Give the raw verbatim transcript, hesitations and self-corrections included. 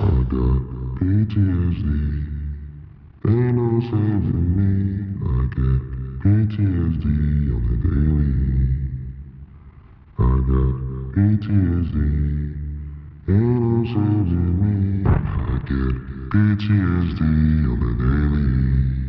I got P T S D. Ain't no saving me. I get P T S D on the daily. I got P T S D. Ain't no saving me. I get P T S D on the daily.